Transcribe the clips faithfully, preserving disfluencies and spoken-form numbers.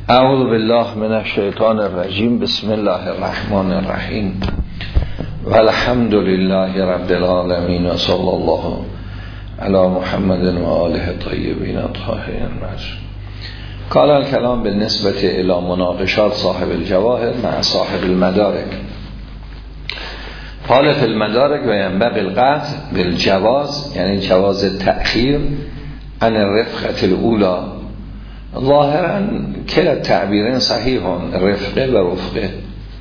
اعوذ بالله من الشیطان الرجیم. بسم الله الرحمن الرحیم والحمد لله رب العالمین و صلی الله علی محمد و آله الطیبین الطاهرین المعصومین. قال الكلام بالنسبة الى مناقشات صاحب الجواهر مع صاحب المدارك. قال في المدارك و ينبغي القطع بالجواز، یعنی جواز تأخیر عن الرفقة الاولى. ظاهرا كلا التعبيرين صحيح، رفقه و رفقه.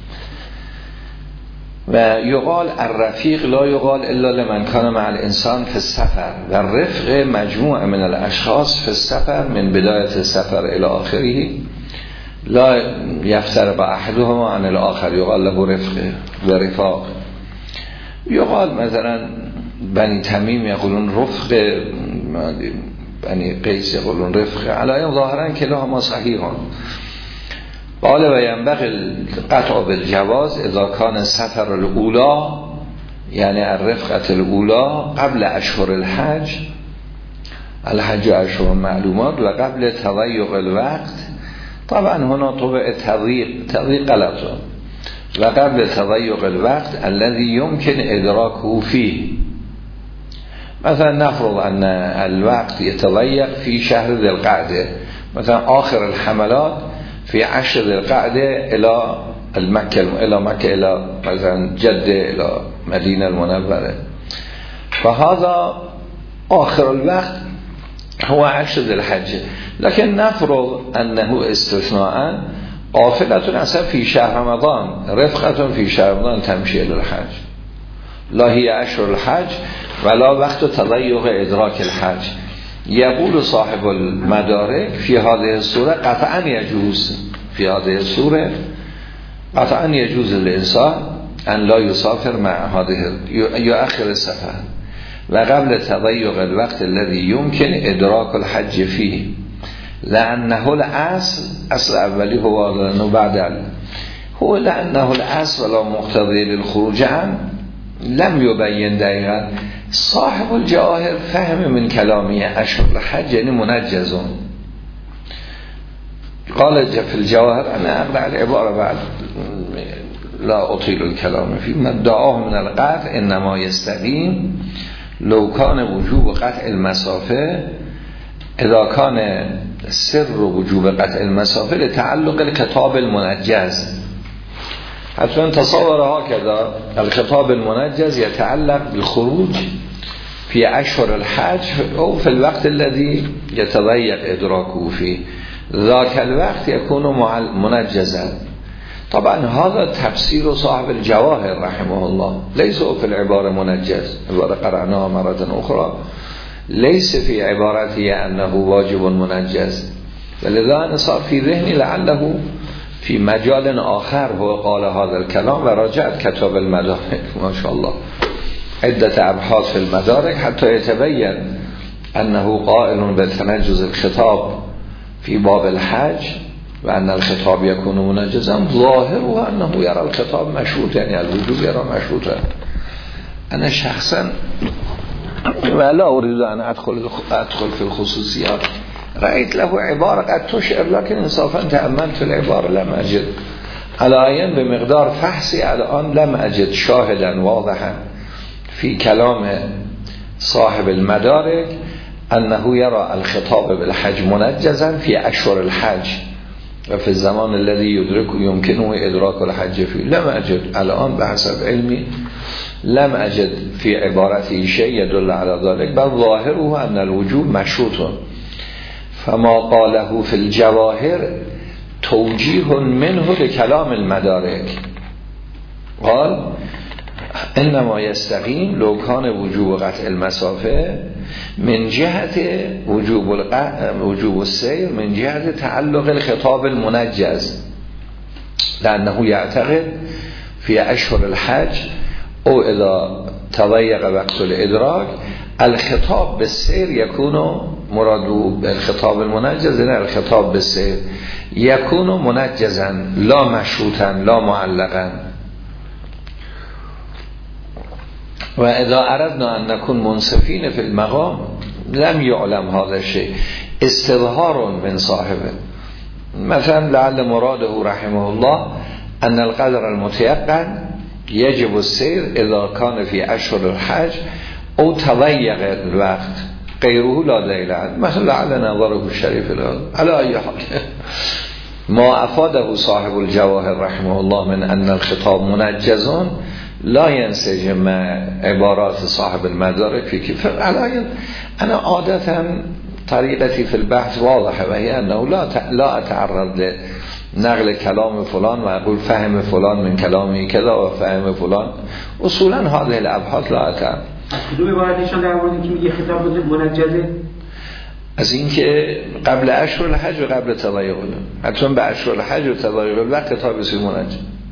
و يقال الرفيق لا يقال الا لمن كان مع الانسان في السفر، و الرفق مجموعه من الاشخاص في السفر من بداية السفر الى آخره لا يفترق احدهما عن الاخر، يقال له رفقه و رفاق. يقال مثلا بني تميم يقولون رفق، بني قيس يقولون رفق. على ظاهرا كلاهما صحيحون. قال و ينبغي القطع بالجواز اذا كان السفر الاولى، يعني الرفقة الاولى قبل اشهر الحج. الحج اشهر معلومات و قبل تضيق الوقت. طبعا هنا طبع تضيق تضيق غلطه، و قبل تضيق الوقت الذي يمكن ادراكه فيه. مثلا نفرض ان الوقت يتضيق في شهر ذي القعده، مثلا آخر الحملات في عشر ذي القعده الى المكة الى مكة الى مثلا جده الى مدينة المنورة، فهذا آخر الوقت هو عشر ذي الحجة. لكن نفرض انه استثناء قافلة اصلا في شهر رمضان، رفقة في شهر رمضان تمشي الى الحج، لا هي اشهر الحج ولا وقت تضيق ادراك الحج. يقول صاحب المدارك في هذه الصورة قطعا يجوز، في هذه الصورة قطعا يجوز الإنسان أن لا يسافر مع هذه يؤخر السفر و قبل تضيق الوقت الذي يمكن ادراك الحج فيه، لأنه الأصل أصل أولي هو لأنه بعد هو لأنه الأصل ولا مقتضي للخروج عنه. لم يبين دقیقا صاحب الجواهر فهم من کلامی اشهر الحج یعنی منجزون. قال في الجواهر انا اقرأ العبارة بعد لا اطيل الكلام فيه. من دعاه من القطع انما يستقيم لو كان وجوب قطع المسافه اذا كان سر وجوب قطع المسافه لتعلق الخطاب المنجز. حتما تصور هكذا الخطاب المنجز يتعلق بالخروج في أشهر الحج أو في الوقت الذي يتضيق إدراكه فيه، ذاك الوقت يكون منجزا. طبعا هذا تفسير صاحب الجواهر رحمه الله، ليس في العبارة منجز، عبارة قرأناها مرة أخرى، ليس في عبارته أنه واجب منجز. ولذا صار في ذهني لعله في مجال آخر هو قال هذا الكلام و راجعت كتاب المدارك ما شاء الله عدة أبحاث في المدارك حتى يتبين أنه قائل بتنجز الخطاب في باب الحج و أن الخطاب يكون منجزا. ظاهره أنه يرى الخطاب مشروط، يعني الوجوب يرى مشروطا. أنا شخصا ولا أريد أن أدخل أدخل في الخصوصيات، رأيت له عبارة قد تشعر، لكن انصافا تأملت في العبارة لم أجد على عين بمقدار فحصي الآن لم أجد شاهدا واضحا في كلام صاحب المدارك أنه يرى الخطاب بالحج منجزا في أشهر الحج وفي الزمان الذي يدرك يمكنه إدراك الحج فيه. لم أجد الآن بحسب علمي لم أجد في عبارته شيء يدل على ذلك، بل ظاهره أن الوجوب مشروط. فما قاله في الجواهر توجيه منه لكلام المدارك. قال انما يستقيم لو كان وجوب قطع المسافه من جهت وجوب وجوب السير من جهت تعلق الخطاب المنجز، لأنه يعتقد في أشهر الحج أو إذا تضيق وقت الإدراك الخطاب بالسير يكون مراد بالخطاب المنجز، نه الخطاب بالسير يكون منجزا لا مشروطا لا معلقا. و اذا اردنا ان نكون منصفين في المقام لم يعلم هذا الشيء، استظهار من صاحبه مثلا لعل مراده رحمه الله ان القدر المتيقن يجب السير اذا كان في اشهر الحج او تضيق الوقت غيره لا دلیل عنه. مثلا لعل نظره الشریف على ای حال ما افاده صاحب الجواهر رحمه الله من ان الخطاب منجز لا ينسجم مع عبارات صاحب المدارك في كيف على انا عادة طريقتي في البحث واضحة وهي انه لا لا اتعرض لنقل كلام فلان و اقول فهم فلان من كلامي كذا و فهم فلان. اصولا هذه الابحاث لا اتعرض. کدوم عبارتشون در مورد که میگه خطاب منجزه؟ از اینکه قبل اشهر الحج و قبل تضیق حتما به اشهر الحج و تضیق الوقت خطاب بسیار منجز،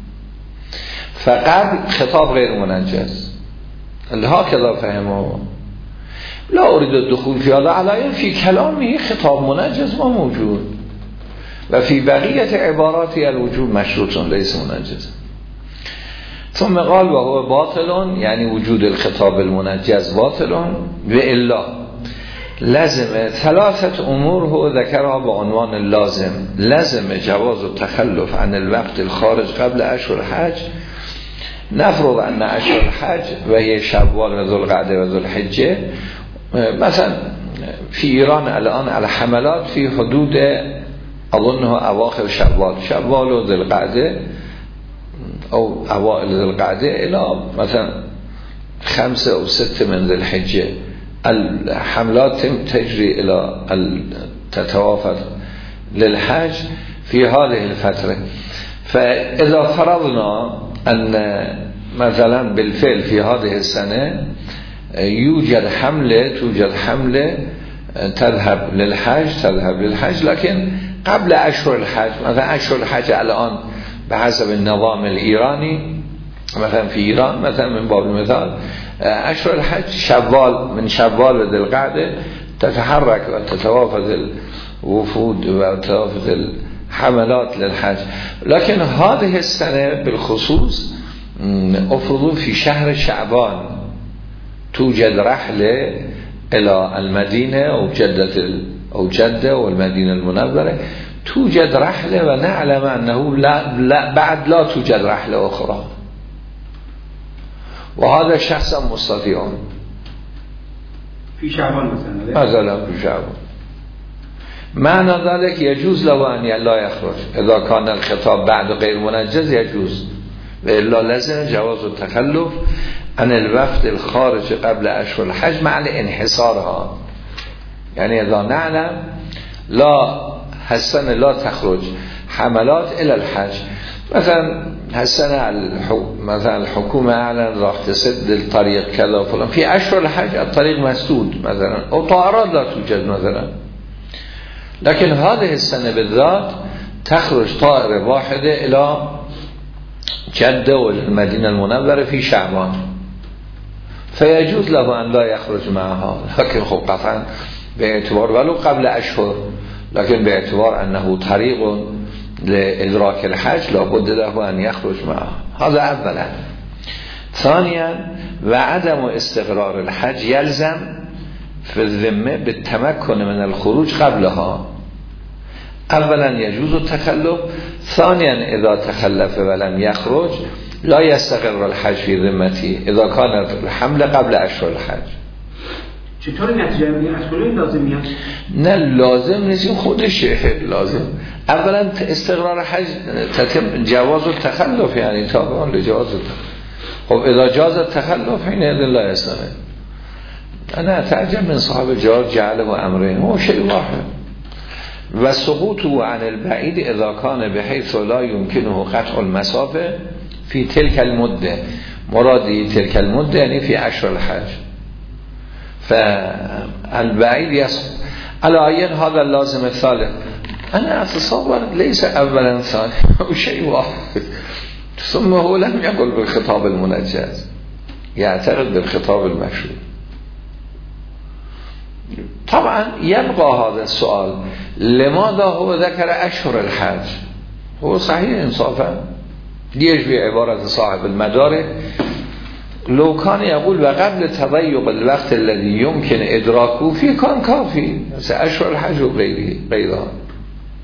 فقبل خطاب غیر منجز. هكذا فهمه. لا اريد الدخول في هذا على في كلامه خطاب منجز ما موجود و في بقیه عباراتی الوجوب مشروط ليس منجز. ثم قال وهو باطل يعني وجود الخطاب المنجز باطل و الا لازم ثلاثه امور هو ذكرها بعنوان اللازم. لازم جواز التخلف عن الوقت الخارج قبل اشهر الحج. نفرض ان اشهر الحج وهي شوال و ذوالقعده و ذوالحجه، مثلا في ایران الان الحملات في حدود اظنه اواخر شوال شوال و ذوالقعده او اوائل ذوالقعده الى مثلا خمسه او سته من ذوالحجه الحملات تجري الى تتوافد للحج في هذه الفتره. فاذا فرضنا ان مثلا بالفعل في هذه السنه يوجد حمله توجد حمله تذهب للحج تذهب للحج لكن قبل اشهر الحج، مثلا اشهر الحج الان به حسب النظام الإيراني مثلا في ایران مثلا من باب المثال اشهر الحج شوال من شوال و ذوالقعده تتحرك و تتوافد الوفود و تتوافد الحملات للحج. لكن هذه السنة بالخصوص افرضوا في شهر شعبان توجد رحلة الى المدينة او جدة او جدة والمدينة المنورة توجد رحلة و نعلم انه لا, لا بعد لا توجد رحلة اخرى وهذا شخصا مستطيع في شعبان مثلا مثلا في شعبان معنى ذلك يجوز له ان لا يخرج اذا كان الخطاب بعد غير منجز يجوز و الا لازم جواز التخلف عن الوفد الخارج قبل اشهر الحج مع انحصارها. يعني اذا نعلم لا حسن لا تخرج حملات الى الحج، مثلا حسن مثلا الحكومه اعلن راح تسد الطريق كذا فلان في اشهر الحج الطريق مسدود مثلا او طائرات لا توجد مثلا، لكن هذه السنه بالذات تخرج طائره واحده الى جده والمدينه المنوره في شعبان فيجوز له ان لا يخرج معها، لكن خب قطعا باعتبار ولو قبل اشهر لكن باعتبار انه طريق لادراك الحج لابد له ان يخرج معه. هذا اولا. ثانيا وعدم استقرار الحج يلزم في الذمه بالتمكن من الخروج قبلها. اولا يجوز التخلف، ثانيا اذا تخلف ولم يخرج لا يستقر الحج في ذمته اذا كانت الحمله قبل اشهر الحج. چطور نتیجه میگیره؟ از کجا لازم میاد؟ نه لازم نیست، خودشه لازم. اولا استقرار حج تتم جواز التخلف يعني تابعا لجواز التخلف. خب اذا جاز التخلف حينئذ لا يستمر. انا اتعجب من صاحب الجواب جعله امرين هو شيء واحد و سقوطه عن البعيد اذا كان بحيث لا يمكنه قطع المسافه في تلك المده. مرادي تلك المده يعني في اشهر الحج. فالبعيد يسقط على عين هذا اللازم الثالث. أنا أتصور ليس أولا ثانيا أو شيء واحد. ثم هو لم يقل بالخطاب المنجز، يعتقد بالخطاب المشروع. طبعا يبقى هذا السؤال لماذا هو ذكر أشهر الحج؟ هو صحيح انصافا ليش بعبارة صاحب المدارك لو كان يقول وقبل تضيق الوقت الذي يمكن ادراكه فيه كان كافي مثل اشهر الحج و غيرها.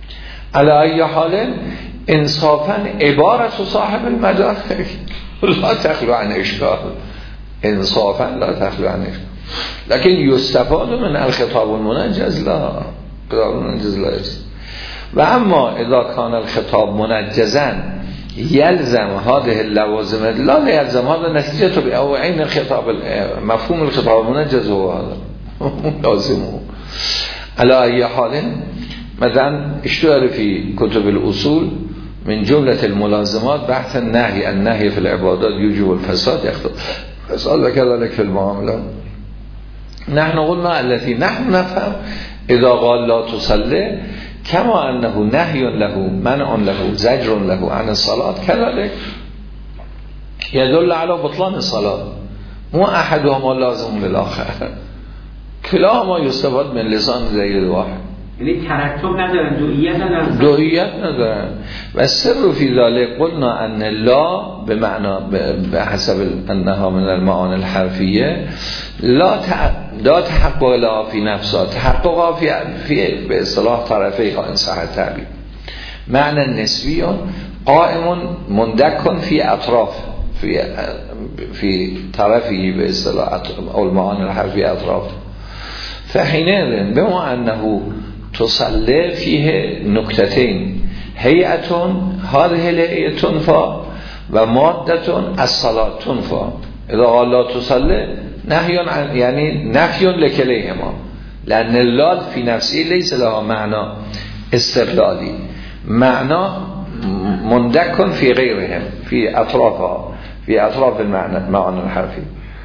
علی ای حال انصافا عبارت و صاحب المدارک لا تخلو عن اشکال، انصافا لا تخلو عن اشکال، لكن یستفاد من الخطاب المنجز لا، خطاب المنجز لا است. و اما اذا کان الخطاب منجزا یلزم هذه اللوازم لا یلزم هذا نتیجه به او عین الخطاب، مفهوم الخطاب المنجز هو هذا لازمه. على ای حال مثلا اشتهر في كتب الاصول من جمله الملازمات بحث النهي، النهي في العبادات يوجب الفساد يقتضي الفساد وكذلك في المعاملات. نحن قلنا التي نحن نفهم اذا قال لا تصلي كما انه نهي له منع له زجر له عن الصلاه كذلك يدل على بطلان الصلاه، مو احدهما لازم للاخر، كلاهما يستفاد من لسان زید واحد. یعنی ترتب ندارن، دوئیت ندارن، دوئیت ندارن. و سر فی ذلک قلنا ان لا به معنا به حسب انها من المعانی الحرفیه لا لا تحقق لا فی نفسها، تحقق فی فی به اصطلاح طرفی ان صح التعبیر، معنی نسبی قائم مندک فی اطراف فی فی طرفی به اصطلاح او المعانی الحرفیه اطراف. فحینئذ بما انه تصلي فيه نكتتين، هيئة هذه الهيئة تنفى ومادة الصلاة تنفى. إذا قال لا تصلي نهي عن يعني نفي لكليهما، لأن اللال في نفسه ليس لها معنى استقلالي، معنى مندك في غيرهم في أطرافها في أطراف المعنى المعنى الحرفي.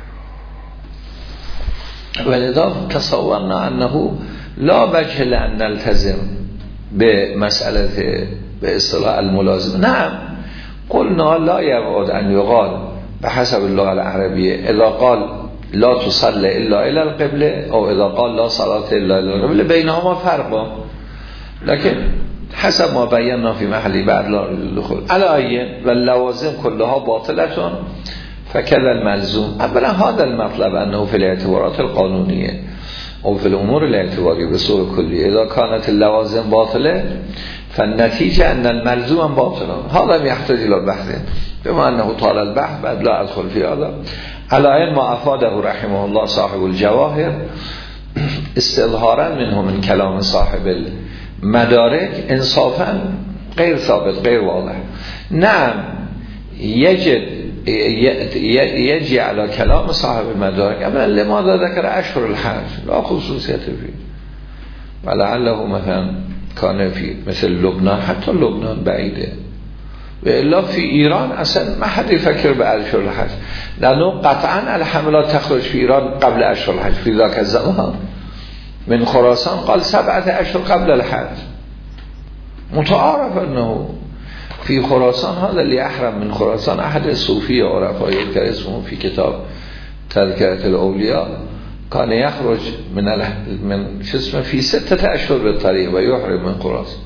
ولذا تصورنا أنه لا وجه لأن نلتزم بمسألة باصطلاح الملازم. نعم قلنا لا يبعد أن يقال بحسب اللغة العربية إذا قال لا تصلي إلا إلى القبلة أو إذا قال لا صلاة إلا إلى القبلة بينهما فرق، لكن حسب ما بينا في محل بعد لا الدخول على أي واللوازم كلها باطلة فكذا الملزوم. اولا هذا المطلب انه في الاعتبارات القانونيه او في الامور الاعتباريه بصوره كليه اذا كانت اللوازم باطله فالنتيجه ان الملزوم باطل، هذا يحتاج الى بحث بما انه طال البحث بعد لا ادخل في هذا. على علم ما افاده رحمه الله صاحب الجواهر استظهارا منه من كلام صاحب المدارك انصافا غير ثابت غير واضح. نعم يجد يجي على كلام صاحب المدارك أما لماذا ذكر أشهر الحج لا خصوصية فيه، ولعله مثلا كان في مثل لبنان، حتى لبنان بعيده وإلا في إيران أصلا ما حد يفكر بأشهر الحج، لأنه قطعا الحملات تخرج في إيران قبل أشهر الحج في ذاك الزمان. من خراسان قال سبعة أشهر قبل الحج، متعارف أنه في خراسان هذا اللي أحرم من خراسان أحد الصوفية عرفاء يذكر اسمه في كتاب تذكرة الأولياء كان يخرج من من اسمه في ستة أشهر بالطريق ويحرم من خراسان.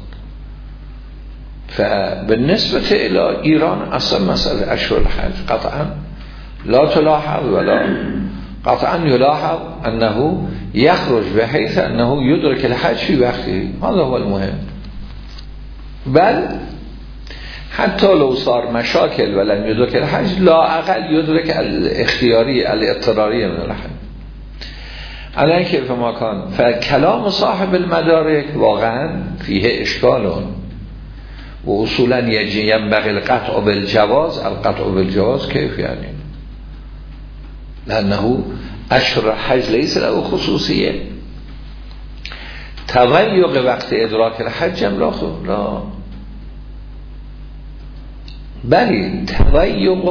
فبالنسبة إلى إيران أصلا مسألة أشهر الحج قطعا لا تلاحظ ولا قطعا يلاحظ أنه يخرج بحيث أنه يدرك الحج في وقته، هذا هو المهم. بل حتى لو صار مشاكل ولم يدرك الحج لا أقل يدرك الاختياري الاضطراري من الحج. الان كيف ما كان فكلام صاحب المدارك واقعا فيه اشكال واصولا ينبغي القطع بالجواز. القطع بالجواز كيف يعني؟ لأنه أشهر الحج ليس له خصوصية. تضيق وقت إدراك الحج لا لا بل تضيق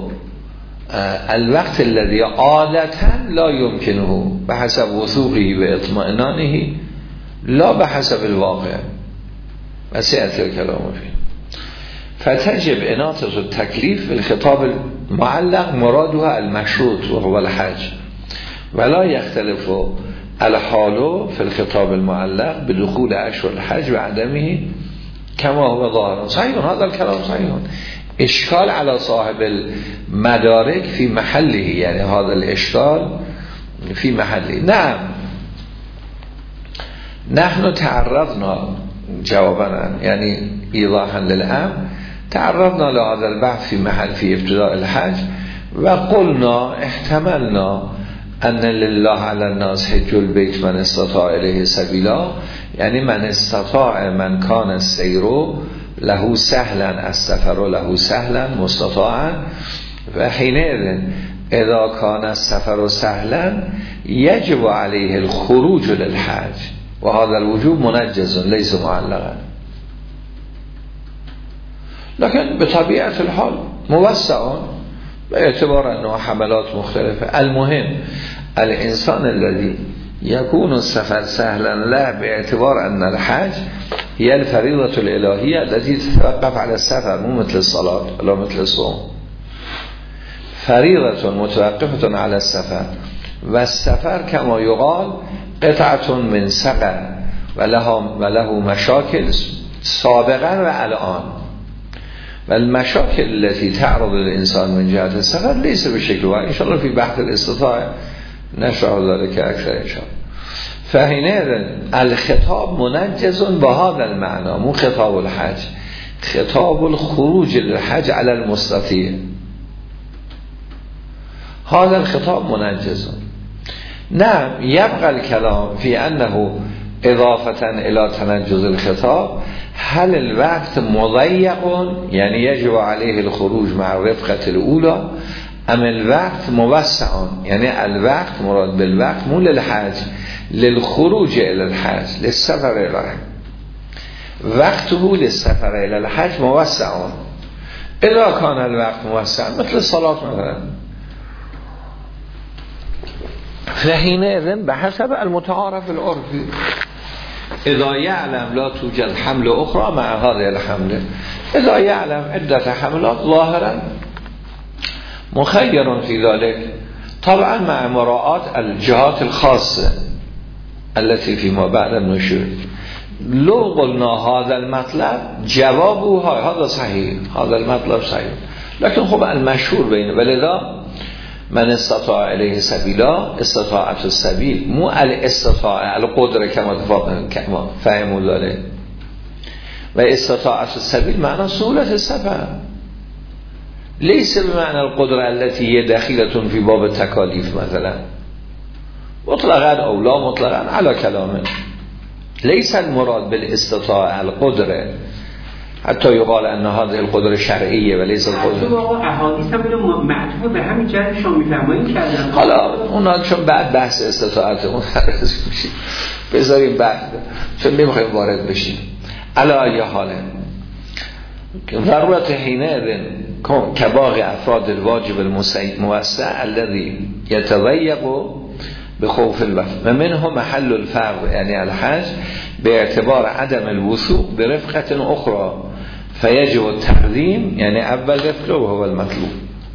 الوقت الذي عادة لا يمكنه بحسب وثوقه واطمئنانه لا بحسب الواقع وسيأتي الكلام فيه. فتجب إناطة التكليف بالخطاب المعلق مرادها المشروط وهو الحج، ولا يختلف الحال في الخطاب المعلق بدخول أشهر الحج وعدمه كما هو ظاهر. صحيح هذا الكلام صحيح. إشكال على صاحب المدارك في محله، يعني هذا الإشكال في محله. نعم نحن تعرضنا جوابا یعنی ایضاحا للامر تعرضنا لهذا البحث في محل في ابتداء الحج و قلنا احتملنا ان لله على الناس حج البيت من استطاع الیه سبیلا، یعنی من استطاع من کان السیر له سهلا السفر له سهلا مستطاعا و حینئذ اذا کان السفر سهلا یجب علیه الخروج للحج و هذا الوجوب منجز لیس معلقا. لكن به طبیعت الحال موسعان به اعتبار انه حملات مختلفه. المهم الانسان الذي يكون السفر سهلا لا باعتبار ان الحج هي الفريضة الالهية التي تتوقف على السفر، مو مثل الصلاة ولا مثل الصوم، فريضة متوقفة على السفر و السفر كما يقال قطعة من سقر و له مشاكل سابقا و الان و المشاكل التي تعرض الانسان من جهة السفر ليس بشكل واحد. ان شاء الله في بحث الاستطاعة نشرح ذلك اكثر ان شاء الله. فحينئذ الخطاب منجز بهذا المعنى، مو خطاب الحج، خطاب الخروج للحج على المستطيع، هذا الخطاب منجز. نعم يبقى الكلام في أنه إضافة إلى تنجز الخطاب هل الوقت مضيق يعني يجب عليه الخروج مع الرفقة الأولى ام الوقت موسع، يعني الوقت مراد بالوقت مو للحج للخروج الى الحج للسفر الى الحج، وقته للسفر الى الحج موسع اذا كان الوقت موسع مثل الصلاة مثلا. فحينئذ بحسب المتعارف العرفي اذا يعلم لا توجد حمل اخرى مع هذه الحمله، اذا يعلم عدة حملات ظاهرا مخير في ذلك طبعا مع مراعاة الجهات الخاصة التي فيما بعد النشور. لو قلنا هذا المطلب جوابه هذا صحيح، هذا المطلب صحيح، لكن خب المشهور بینه ولذا من استطاع الیه سبیلا استطاعت السبیل مو الاستطاع القدره كما فهموا ذلك و استطاعت السبیل معنى سهولت السفر ليس بمعنى القدرة التي هي داخلة في باب التكاليف مثلا مطلقا او لا مطلقا على كلامه. ليس المراد بالاستطاعة القدرة، حتى يقال ان هذه القدرة شرعية وليس القدرة احادیث هم معطوف به همین جهت شما میفرمایید کردن. حالا اونا چون بعد بحث استطاعت اون درس میشیم بذاریم بعد چون نمیخوایم وارد بشیم. علی ای حال ضرورت حینئذ كباقي افراد الواجب الموسع الذي يتضيق بخوف الوقت و منه محل الفرض يعني الحج باعتبار عدم الوثوق برفقة اخرى فيجب التقديم يعني اول رفقه وهو المطلوب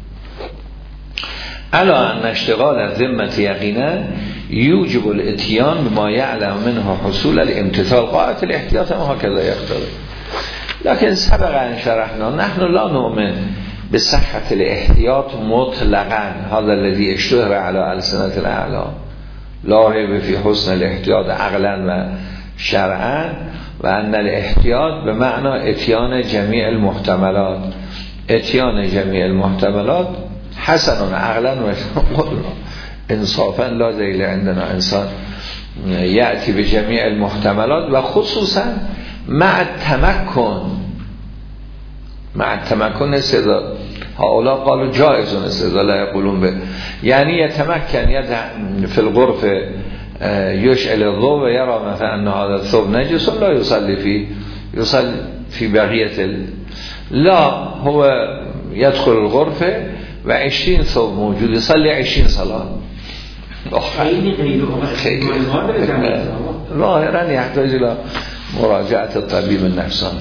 على ان اشتغال الذمة يقينا يوجب الاتيان بما يعلم منه حصول الامتثال قاعدة الاحتياط وهكذا يقتضي. لكن سبق ان شرحنا نحن لا نؤمن بصحة الاحتياط مطلقا، هذا الذي اشتهر على ألسنة الأعلام، لا ريب في حسن الاحتياط عقلا و شرعا و ان الاحتیاط به معنی اتیان جمیع المحتملات، اتیان جمیع المحتملات حسن عقلا و انصافا لا ذیل عندنا انسان یأتی به جمیع المحتملات و خصوصا مع التمکن، مع التمکن استدلال هؤلاء قالوا جائز استدلال لا يقولون به، يعني يتمكن يدع في الغرف يشعل الضوء ويرى مثلا أن هذا الثوب نجس لا يصلي فيه، يصلي في بقية ال... لا هو يدخل الغرفة وعشرين ثوب موجود يصلي عشرين صلاة. خیلی غیر ظاهرا يحتاج إلى مراجعة الطبيب النفساني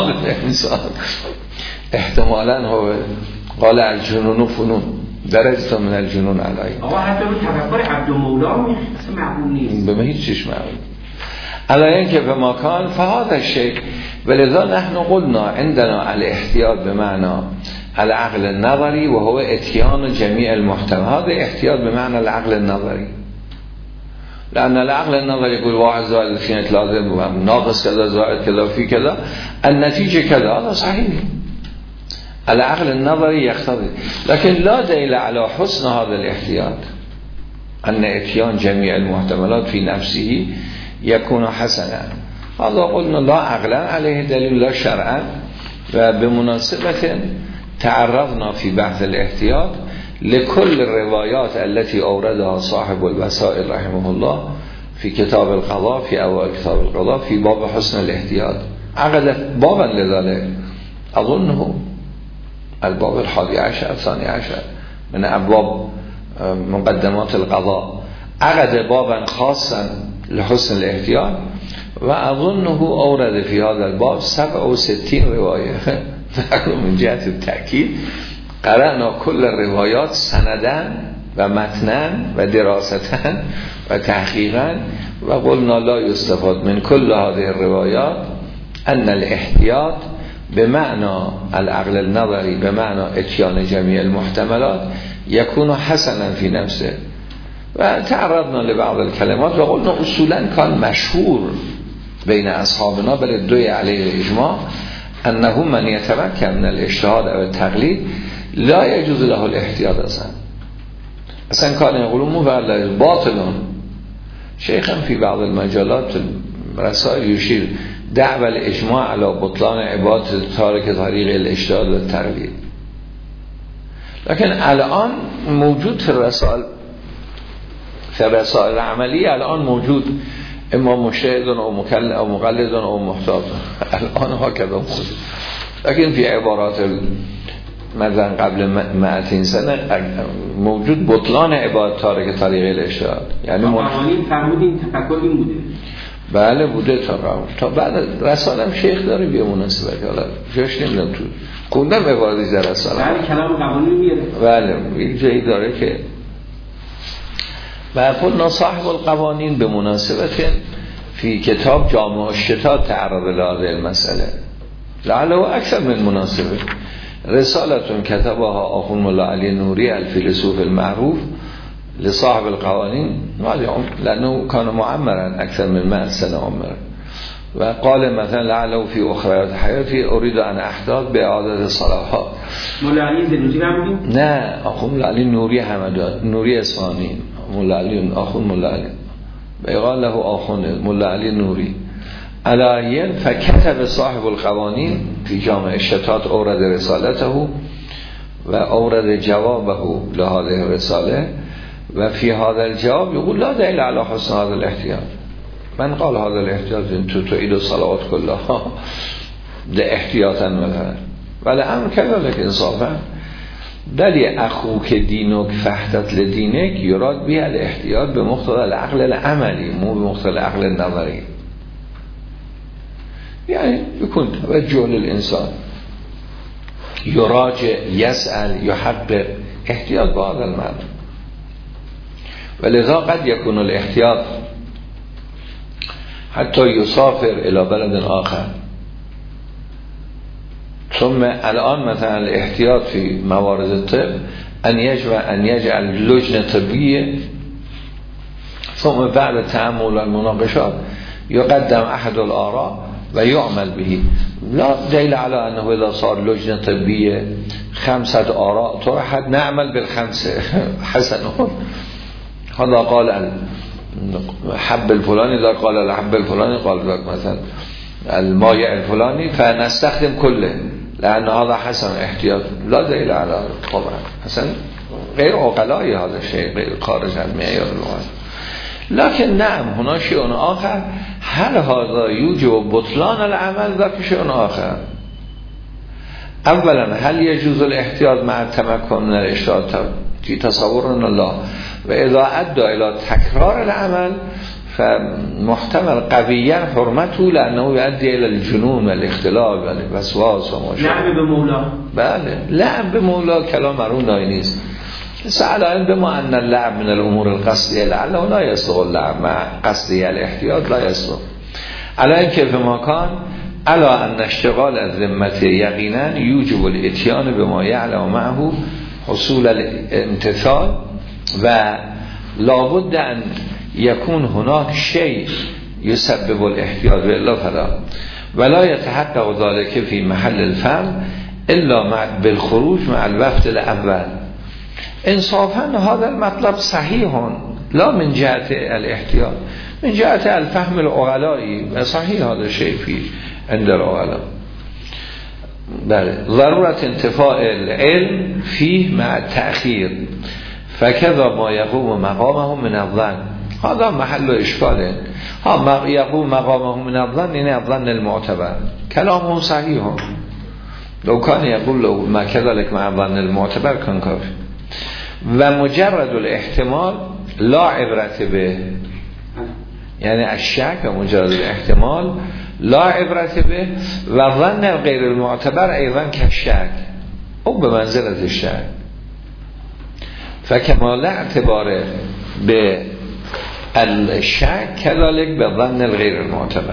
احتمالا هو قال الجنون فنون درجة من الجنون عليه. آقا حتی به تفکر عبدالمولا معقول نیست، به هیچ چیش معقول علایه که به مکان فهذا الشيء ولذا نحن قلنا عندنا الاحتياط بمعنى العقل النظري وهو اتيان جميع المحتمل، هذا احتياط بمعنى العقل النظري لأن العقل النظري يقول واحد زائد اثنين ثلاثة ناقص كذا زائد كذا في كذا النتيجة كذا، هذا صحيح. العقل النظري يقتضي، لكن لا دليل على حسن هذا الاحتياط أن اتيان جميع المحتملات في نفسه يكون حسنا. هذا قلنا لا عقلا عليه دليل لا شرعا. و بمناسبة تعرضنا في بحث الاحتياط لكل الروايات التي أوردها صاحب الوسائل رحمه الله في كتاب القضاء، في أول كتاب القضاء في باب حسن الاحتياط، عقدت بابا لذلك أظنه الباب الحادي عشر الثاني عشر من أبواب مقدمات القضاء، عقد بابا خاصا لحسن الاحتياط، وأظنه أورد في هذا الباب سبع وستين رواية. من جهة التأكيد قرأنا كل الروايات سنداً و متناً و دراستاً و تحقیقاً، و قلنا لا يستفاد من كل هذه الروايات أن الاحتياط بمعنى العقل النظري بمعنى اتيان جميع المحتملات يكون حسنا في نفسه. و تعرضنا لبعض الكلمات و قلنا اصولاً كان مشهور بين أصحابنا بل الدوی علیه الاجماع انه من يتمكن من الاجتهاد او التقلید لا يجوز له الاحتیاط. اصلا اصلا كان يقولون مولد باطل. شيخا في بعض المجالات رسائل يشير دعوى الاجماع على بطلان عبادة تارك طريق الاجتهاد والتقلید، لكن الان موجود في الرسائل في الرسائل العملية الان موجود اما مجتهد او مكلف او مقلد او محتاط، الان هكذا موجود. لكن في عبارات مثلا قبل مئتین سنه موجود بطلان عبادت تارک طریق الاجتهاد، یعنی قوانین فرمودین تفکر این بوده. بله بوده تا قبل تا بعد رسالم شیخ داره بیا مناسبت، حالا جاش نمیدونم تو خوندم عبارتی در رسالم. بله کلام قوانین میاره. بله یک جایی داره که و قلنا صاحب القوانین به مناسبت فی کتاب جامع الشتات تعرض لهذه المسئله لعله اکثر من مناسبه. رسالتون كتبها آخون مولا علی نوری الفیلسوف المعروف لصاحب القوانین، لأنه كان معمرا أكثر من مئة سنة عمرا، وقال مثلا لعله في أخريات حياتي أريد أن أحتاط بإعادة الصلاحات. مولا علی زنوجی نمودیم؟ نه آخون مولا علی نوری حمدان نوری اصفهانی، مولا علی آخون مولا علی بيقال له آخون مولا علی نوری علایین. فکتب صاحب القوانین فی جامع الشتات اورد رسالته و اورد جوابه لهذه الرساله و فی هذا الجواب يقول لا دلیل على حسن هذا الاحتیاط. من قال هذا الاحتیاط تو تعيد الصلوات كلها ده احتیاطا مثلا ولی امر كذلك انصافا بلی اخوک دینک فحتت لدینک یراد به الاحتیاط به مقتضى العقل العملی مو به مقتضى العقل النظری، يعني يكون توجه للإنسان يراجع يسأل يحقق احتياط بهذا المعنى. ولذا قد يكون الاحتياط حتى يسافر إلى بلد آخر، ثم الآن مثلا الاحتياط في موارد الطب أن يجمع أن يجعل لجنة طبية ثم بعد التأمل والمناقشات يقدم أحد الآراء و يعمل به. لا دلیل على انه اذا صار لجنه طبيه خمسه آراء طرحت نعمل بالخمسه حسنون. هذا قال الحب الفلاني، ذا قال الحب الفلاني، قال ذاك مثلا المايع الفلاني فنستخدم كله لان هذا حسن احتياط. لا دلیل على طبعا حسن غير عقلائي هذا الشيء غير خارج عن معيار اللغة. لكن نعم هنا شيء آخر، هل هذا يوجب بطلان العمل؟ ذاك شيء آخر. اولا هل يجوز الاحتياط مع التمكن من الاجتهاد في تصورنا الله، و اذا ادى الى تكرار العمل فمحتمل قويا حرمته لانه يؤدي الى الجنون والاختلال والوسواس و ماشاء لعب به مولا. بله لعب به مولا کلام مرون دایی نیست. سألهم بما أن اللعب من الأمور القصدية لعله لا يصلح اللعب مع قصدية الاحتياط لا يصلح. على كيف ما كان على أن اشتغال الذمة يقينا يوجب الاتيان بما يعلم معه حصول الامتثال و لابد أن یکون هناک شیء یسبب الاحتیاط الا فلا ولا يتحقق ذلك في محل الفم الا مع بالخروج مع الوفد الاول. انصافا هذا المطلب صحیح لا من جهت الاحتیاط، من جهت الفهم العقلائی صحیح هذا الشيء في عند العقلاء. بله ضرورت انتفاع العلم فيه مع التأخير فكذا ما يقوم مقامه من الظن هذا محل اشکاله. ها يقوم مقامه من الظن این الظن المعتبر کلامه صحیح لو کان یقول لو ما كذلك مع الظن المعتبر کن کافی. و مجرد الاحتمال لا عبرت به، یعنی الشک و مجرد الاحتمال لا عبرت به و ظن غیر المعتبر ایضا کشک او به منزلت الشک فکما لا اعتبار به الشک کذالک به ظن غیر المعتبر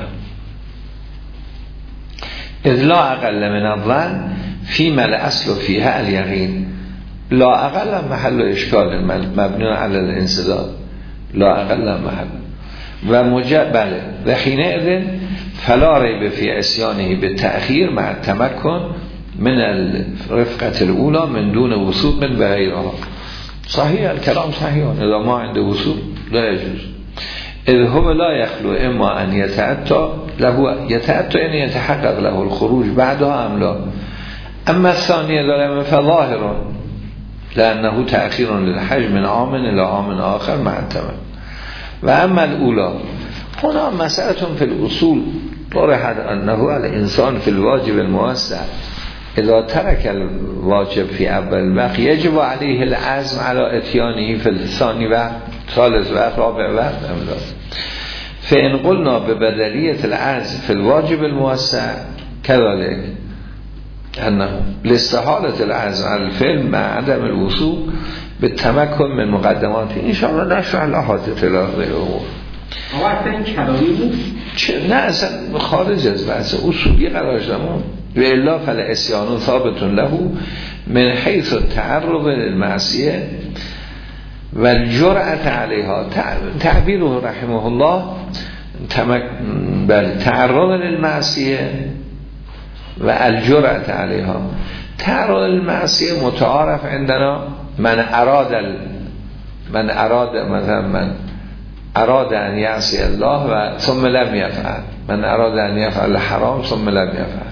اذ لا اقل من الظن فيما الاصل فيها اليقين. لا اقل محل اشکال مبنی علی الانسداد لا اقل محل و مجرد بله و حینئذ فلا ریب فی عصیانه به تأخیر مع التمکن من الرفقه الاولى من دون وثوق من بغیرها. صحیح الكلام صحیح اذا ما عند وثوق لا يجوز اذ هو لا يخلو اما ان يتأتى له يتأتى ان يتحقق له الخروج بعدها ام لا. اما الثانية ظلم فظاهر لأنه تأخير للحج من عام إلى عام آخر مع التمام. و اما الاولى هنا مسألة في الأصول طرحت أنه الإنسان في الواجب الموسع اذا ترك الواجب في اول الوقت يجب عليه العزم على اتيانه في الثاني وقت ثالث وقت رابع وقت املا. فإن قلنا ببدلية العزم في الواجب الموسع كذلك أنه لاستحالة العزم على الفعل مع عدم الوثوق بالتمكن من مقدماته. إن شاء الله نشرح الأحاديث إلى غيره. آقا اصلا این کلامی نیست؟ نه اصلا خارج از بحث اصولی قرار دارم. و الا فالعصیان ثابت له من حیث التعرض للمعصیه و الجرأت علیها. تعبیره رحمه الله تمک... بله تعرض للمعصیه و الجرأت علیها. تعرض للمعصیه متعارف عندنا من اراد ال... من اراد مثلا من اراد ان یعصی الله و ثم لم یفعل، من اراد ان یفعل حرام ثم لم یفعل.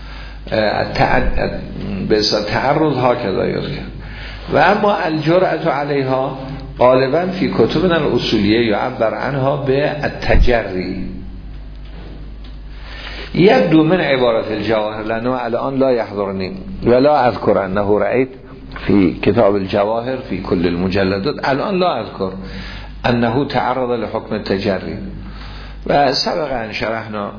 به تعرض ها کذا یذکر. و اما الجرأت علیها غالبا فی کتبنا الاصولیه یعبر عنها به التجری. یبدو من عبارت الجواهر لانه الان لا يحضرني ولا اذكر انه رأيت في كتاب الجواهر في كل المجلدات الان لا اذكر انه تعرض لحكم التجری. و سبق ان شرحنا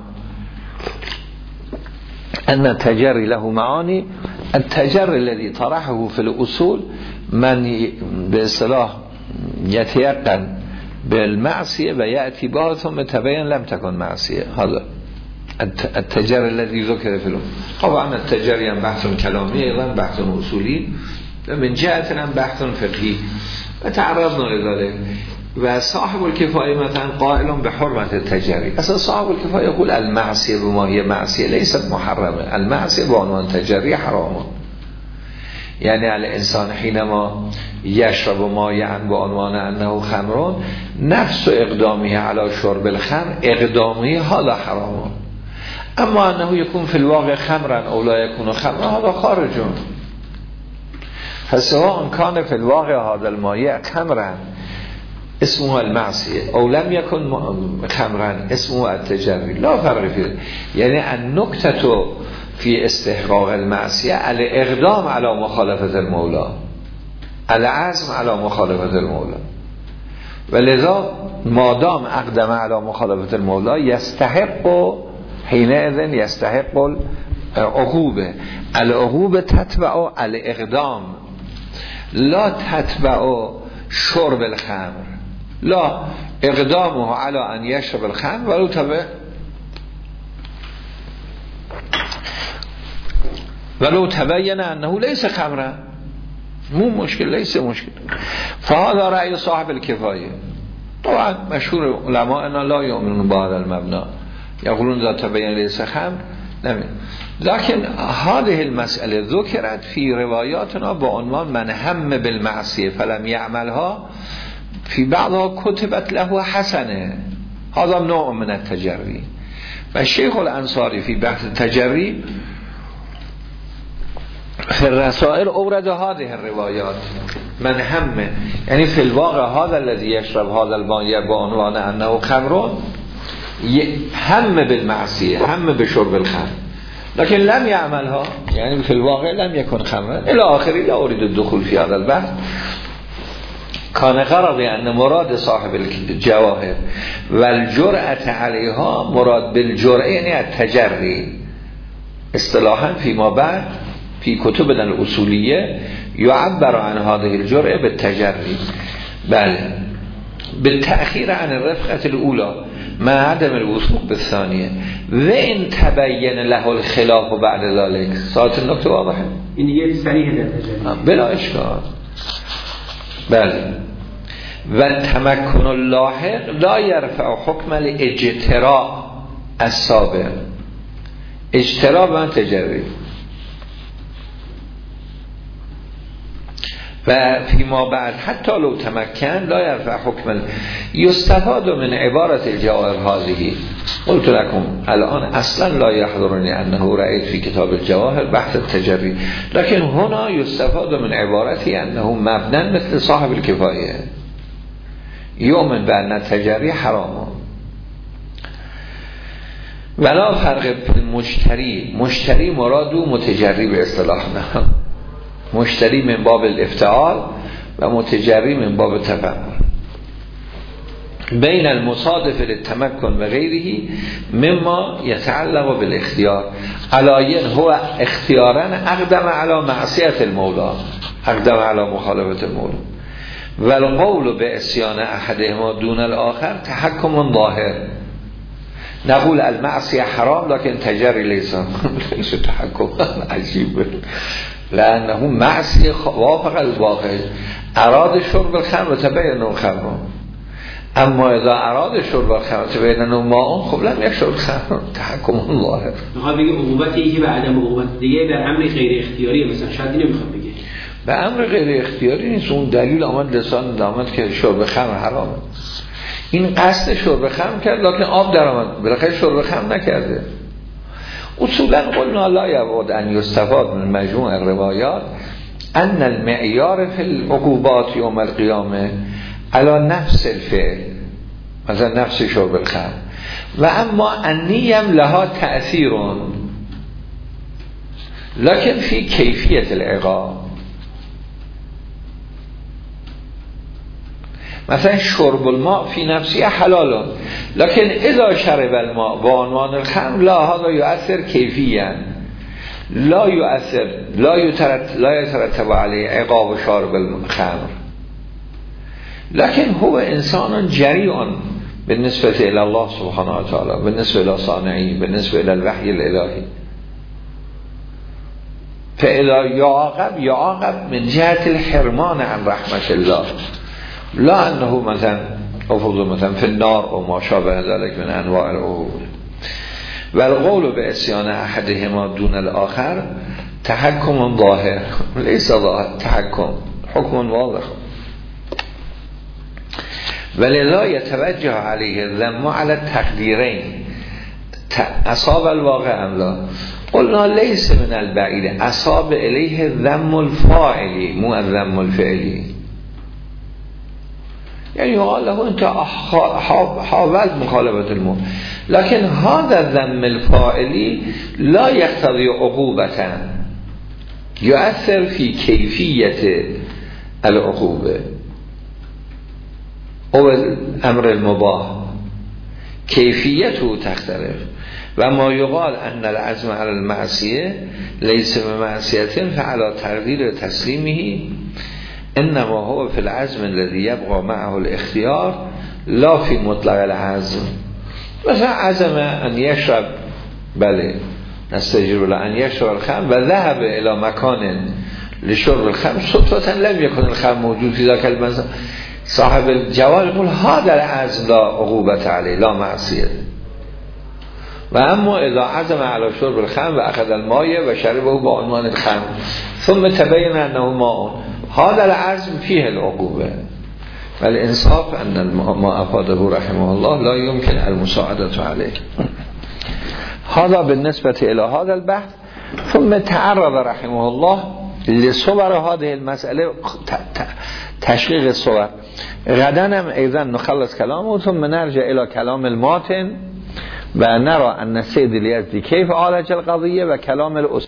ان التجری له معانی. التجری الذي طرحه في الاصول من به اصطلاح يتيقن بالمعصيه و ياتي بها ثم تبين لم تكن معصيه. هذا التجری الذي ذكر في الاصول. طبعا التجری هم بحث کلامی ايضا بحث اصولی و من جهت هم بحث فقهی و تعرضنا لذلك. و صاحب الکفایه مثلا قائل به حرمت التجری. اصلا صاحب الکفایه يقول المعصیه بما هي معصیه لیست محرمه، المعصیه به عنوان تجری حرامه. یعنی الانسان حینما یشرب مایعا به عنوان انه خمرون نفس اقدامی علی شرب الخمر اقدامی حالا حرامه. اما انه یکون فی الواقع خمرا او لا یکون خمرا هذا خارجون. فسواء کان فی الواقع هذا المایع خمرا اسمه المعصیه او لم یکن خمرا اسمه التجری لا فرق فيه. یعنی النکته فی استحقاق المعصیه الاقدام علی مخالفت المولا، العزم علی مخالفت المولا. ولذا مادام اقدم علی مخالفت المولا یستحق حینئذ یستحق العقوبه. العقوبه تتبع الاقدام لا تتبع شرب الخمر، لا اقدامه على ان يشرب الخمر ولو تبع ولو تبين انه ليس خمرا. مو مشكل، ليس مشكل. فهذا رأي صاحب الكفاية. طبعا مشهور علماء انا لا یؤمنون با هذا المبنا یقولون ذات تبین لیس خمر نمی لكن هذه المسألة ذكرت في رواياتنا بعنوان من هم بالمعصية فلم يعملها في بعضها كتبت له حسنه هذا نوع من التجري والشيخ الأنصاري في بحث التجري في الرسائل أورد هذه الروايات من هم يعني في الواقع هذا الذي يشرب هذا الماء بعنوان أنه خمر هم بالمعصية هم بشرب الخمر لكن لم يعملها يعني في الواقع لم يكن خمرا الى آخره. لا أريد الدخول في هذا البحث. كان غرض أن مراد صاحب الجواهر والجرأة عليها مراد بالجرأة يعني التجري اصطلاحا فيما بعد في كتبنا الأصولية يعبر عن هذه الجرأة بالتجري بل بالتأخير عن الرفقة الأولى مع عدم الوثوق بالثانية وإن تبين له الخلاف بعد ذلك. صارت النقطة واضحة؟ این یه صریح در تجربه بلا اشکال. بله و تمکن اللاحق لا یرفع حکم الاجتراء السابق. اجتراء به من تجربه و فيما بعد حتى لو تمكن لا يرفع حكم يستفاد من عبارة الجواهر هذه. قلت لكم الآن اصلا لا يحضرني أنه رأيت في كتاب الجواهر بحث التجري لكن هنا يستفاد من عبارته أنه مبنى مثل صاحب الكفاية يؤمن بأن التجري حرام ولا فرق في المشتري. مشتري مراد متجري به اصطلاحنا مشتری من باب الافتعال و متجری من باب تفعل بین المصادف للتمکن و غیره مما يتعلق بالاختیار علاین هو اختیارا اقدم على معصیت المولا اقدم على مخالفت المولا و القول به اسیان احدهما دون الاخر تحکم ظاهر. نقول المعصیه حرام لكن تجری لیس لیس تحکم عجیبه لأنه معصية وافق الواقع أراد شرب الخمر تبين الخمر اما اذا أراد شرب الخمر تبين أنه ماء خب لم يشرب الخمر تحكم ظاهر. میخواد بگه عقوبتی که به عدم عقوبت دیگه به امر غیر اختیاری مثلا شاید اینو میخواد بگه به امر غیر اختیاری نیست. اون دلیل آمد لسان آمد که شرب خمر حرامه. این قصد شرب خمر کرد لکن آب در آمد بالاخره شرب خمر نکرده. اصولا قلنا لا يبعد ان يستفاد من مجموع الروايات ان المعيار في العقوبات يوم القيامه على نفس الفعل مثلا نفس شرب الخمر و اما انیم لها تأثیر لكن في كيفية العقاب. مثلا شرب الماء في نفسه حلال لكن اذا شرب الماء بعنوان الخمر لا هذا يؤثر كيفيا لا يؤثر لا يترتب لا يترتب عليه عقاب شارب الخمر لكن هو انسان جريء بالنسبة الى الله سبحانه وتعالى بالنسبة الى صانعه بالنسبة الى الوحي الالهي فإذا يعاقب يعاقب من جهة الحرمان عن رحمة الله لا أنه مثلا أفضل مثلا في النار أو ما شابه ذلك من أنواع العقوبة. والقول بإسيان أحدهما دون الآخر تحكم ظاهر ليس ظاهر تحكم حكم واضح ولذا يتوجه عليه الذم على التقديرين أصاب الواقع أم لا. قلنا ليس من البعيد أصاب إليه الذم الفاعلي مو الذم الفعلي يعني يقال له أنت حاولت مخالفة الموت لكن هذا الذم الفاعلي لا يقتضي عقوبة يؤثر في كيفية العقوبة أو الأمر المباح كيفيته تختلف و ما يقال أن العزم على المعصية ليس بمعصية فعلى تقدير تسليمه انما هو في العزم الذي يبقى معه الاختيار لا في مطلق العزم. مثلا عزم ان يشرب بله نستجيب له ان يشرب الخمر و ذهب الى مكان لشرب الخمر صدفة لم يكن الخمر موجود في ذاك المكان صاحب الجوال يقول هذا العزم لا عقوبت علیه لا معصیه و اما اذا عزم علی شرب الخمر و اخذ الماء و شربه با عنوان الخمر ثم تبین انه ماء هذا العزم فيه العقوبه والانصاف ان ما افاده رحمه الله لا يمكن المساعدة عليه. هذا بالنسبة الى هذا البحث. ثم تعرض رحمه الله لصور هذه المسألة تشقيق الصور. غدا هم ايضا نخلص كلامه ثم نرجع الى كلام الماتن و نرى ان السيد اليزدي كيف عالج القضية و كلام الأسلام.